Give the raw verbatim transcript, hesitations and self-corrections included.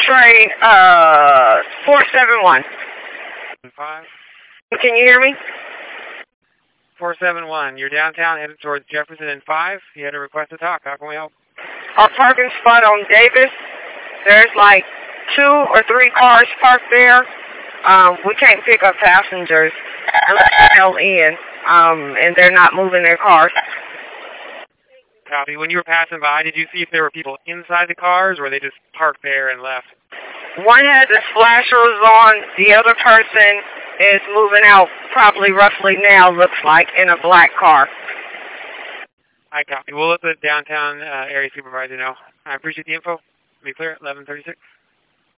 X-ray uh, four seven one. Five. Can you hear me? four seven one. You're downtown, headed towards Jefferson and five. You had a request to talk. How can we help? Our parking spot on Davis, there's like two or three cars parked there. Um, we can't pick up passengers unless they're in, um, and they're not moving their cars. Copy. When you were passing by, did you see if there were people inside the cars, or were they just parked there and left? One has his flashers on. The other person is moving out probably roughly now, looks like, in a black car. I copy. We'll let the downtown uh, area supervisor know. I appreciate the info. Be clear, eleven thirty-six.